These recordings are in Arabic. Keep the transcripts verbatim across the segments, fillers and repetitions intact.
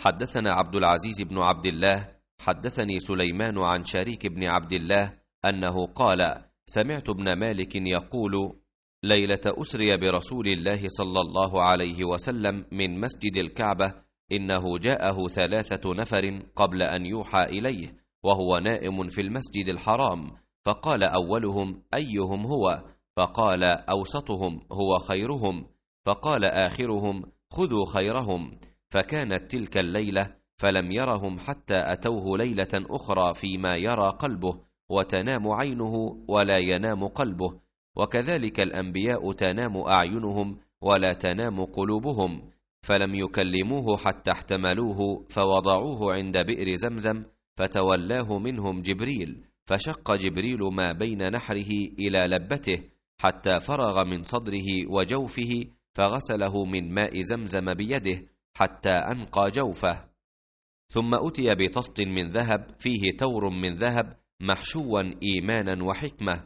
حدثنا عبد العزيز بن عبد الله حدثني سليمان عن شريك بن عبد الله أنه قال: سمعت ابن مالك يقول: ليلة أسري برسول الله صلى الله عليه وسلم من مسجد الكعبة إنه جاءه ثلاثة نفر قبل أن يوحى إليه وهو نائم في المسجد الحرام، فقال أولهم: أيهم هو؟ فقال: أوسطهم هو خيرهم، فقال آخرهم: خذوا خيرهم. فكانت تلك الليلة، فلم يرهم حتى أتوه ليلة أخرى فيما يرى قلبه وتنام عينه ولا ينام قلبه، وكذلك الأنبياء تنام أعينهم ولا تنام قلوبهم، فلم يكلموه حتى احتملوه فوضعوه عند بئر زمزم، فتولاه منهم جبريل، فشق جبريل ما بين نحره إلى لبته حتى فرغ من صدره وجوفه، فغسله من ماء زمزم بيده حتى أنقى جوفه، ثم أتي بطست من ذهب فيه تور من ذهب محشوا إيمانا وحكمة،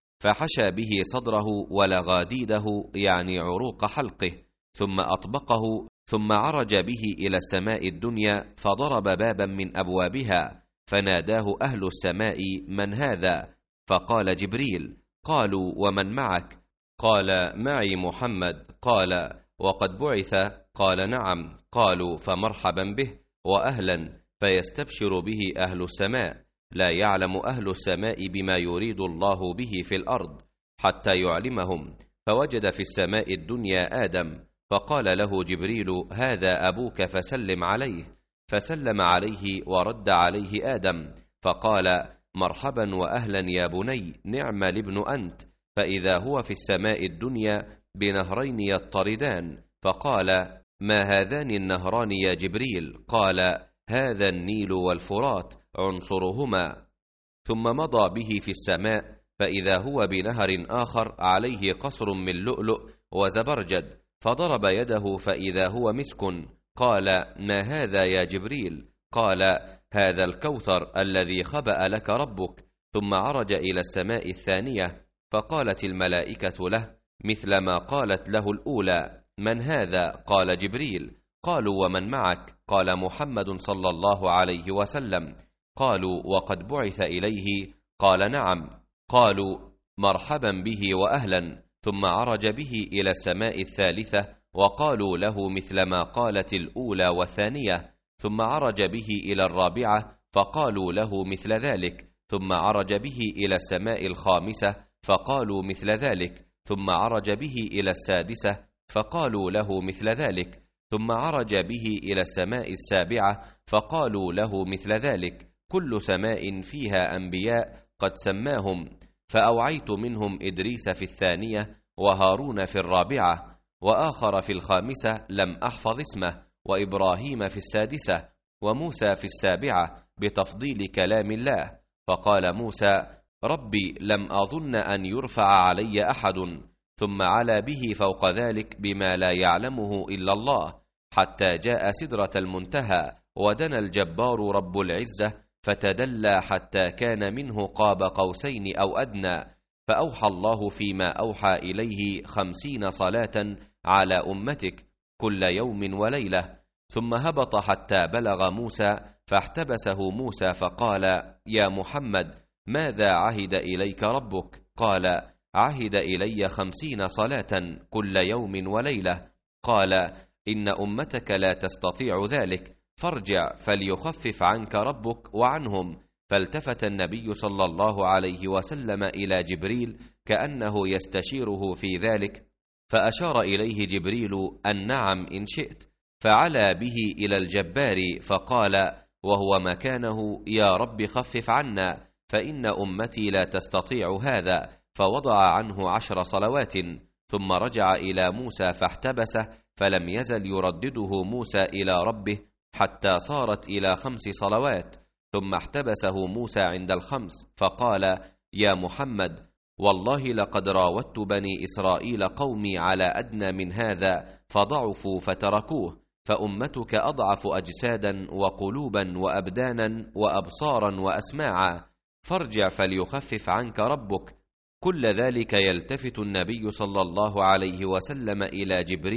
فحشى به صدره ولغاديده يعني عروق حلقه، ثم أطبقه، ثم عرج به إلى السماء الدنيا، فضرب بابا من أبوابها، فناداه أهل السماء: من هذا؟ فقال: جبريل. قالوا: ومن معك؟ قال: معي محمد. قال: وقد بعث؟ قال: نعم. قالوا: فمرحبا به وأهلا، فيستبشر به أهل السماء، لا يعلم أهل السماء بما يريد الله به في الأرض حتى يعلمهم. فوجد في السماء الدنيا آدم، فقال له جبريل: هذا أبوك فسلم عليه. فسلم عليه ورد عليه آدم، فقال: مرحبا وأهلا يا بني، نعم الابن أنت. فإذا هو في السماء الدنيا بنهرين يضطردان، فقال: ما هذان النهران يا جبريل؟ قال: هذا النيل والفرات عنصرهما. ثم مضى به في السماء، فإذا هو بنهر آخر عليه قصر من لؤلؤ وزبرجد، فضرب يده فإذا هو مسك. قال: ما هذا يا جبريل؟ قال: هذا الكوثر الذي خبأ لك ربك. ثم عرج إلى السماء الثانية، فقالت الملائكة له مثل ما قالت له الأولى: من هذا؟ قال: جبريل. قالوا: ومن معك؟ قال: محمد صلى الله عليه وسلم. قالوا: وقد بعث إليه؟ قال: نعم. قالوا: مرحبا به وأهلا. ثم عرج به إلى السماء الثالثة، وقالوا له مثل ما قالت الأولى والثانية. ثم عرج به إلى الرابعة، فقالوا له مثل ذلك. ثم عرج به إلى السماء الخامسة، فقالوا مثل ذلك. ثم عرج به إلى السادسة، فقالوا له مثل ذلك. ثم عرج به إلى السماء السابعة، فقالوا له مثل ذلك. كل سماء فيها أنبياء قد سماهم، فأوعيت منهم إدريس في الثانية، وهارون في الرابعة، وآخر في الخامسة لم أحفظ اسمه، وإبراهيم في السادسة، وموسى في السابعة، بتفضيل كلام الله. فقال موسى: ربي لم أظن أن يرفع علي أحد. ثم علا به فوق ذلك بما لا يعلمه إلا الله، حتى جاء سدرة المنتهى، ودنا الجبار رب العزة، فتدلى حتى كان منه قاب قوسين أو أدنى. فأوحى الله فيما أوحى إليه خمسين صلاة على أمتك كل يوم وليلة. ثم هبط حتى بلغ موسى، فاحتبسه موسى فقال: يا محمد، ماذا عهد إليك ربك؟ قال: عهد إلي خمسين صلاة كل يوم وليلة. قال: إن أمتك لا تستطيع ذلك، فارجع فليخفف عنك ربك وعنهم. فالتفت النبي صلى الله عليه وسلم إلى جبريل كأنه يستشيره في ذلك، فأشار إليه جبريل أن نعم إن شئت، فعلى به إلى الجبار فقال وهو مكانه: يا رب خفف عنا، فإن أمتي لا تستطيع هذا. فوضع عنه عشر صلوات. ثم رجع إلى موسى فاحتبسه، فلم يزل يردده موسى إلى ربه حتى صارت إلى خمس صلوات. ثم احتبسه موسى عند الخمس، فقال: يا محمد، والله لقد راودت بني إسرائيل قومي على أدنى من هذا فضعفوا فتركوه، فأمتك أضعف أجسادا وقلوبا وأبدانا وأبصارا وأسماعا، فارجع فليخفف عنك ربك. كل ذلك يلتفت النبي صلى الله عليه وسلم إلى جبريل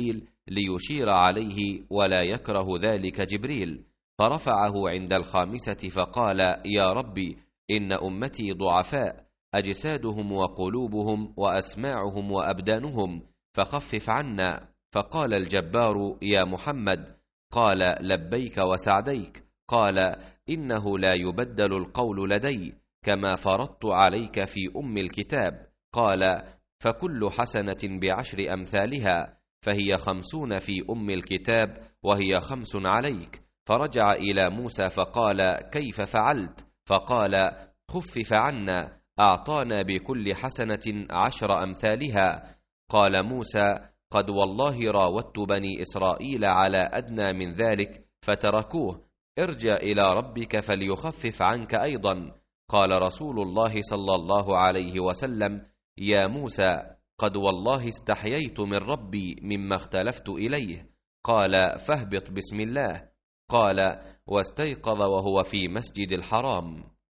ليشير عليه ولا يكره ذلك جبريل، فرفعه عند الخامسة فقال: يا ربي، إن أمتي ضعفاء، أجسادهم وقلوبهم وأسماعهم وأبدانهم، فخفف عنا. فقال الجبار: يا محمد. قال: لبيك وسعديك. قال: إنه لا يبدل القول لدي، كما فرضت عليك في أم الكتاب. قال: فكل حسنة بعشر أمثالها، فهي خمسون في أم الكتاب، وهي خمس عليك. فرجع إلى موسى فقال: كيف فعلت؟ فقال: خفف عنا، أعطانا بكل حسنة عشر أمثالها. قال موسى: قد والله راودت بني إسرائيل على أدنى من ذلك فتركوه، ارجع إلى ربك فليخفف عنك أيضا. قال رسول الله صلى الله عليه وسلم: يا موسى، قد والله استحييت من ربي مما اختلفت إليه. قال: فاهبط بسم الله. قال: واستيقظ وهو في مسجد الحرام.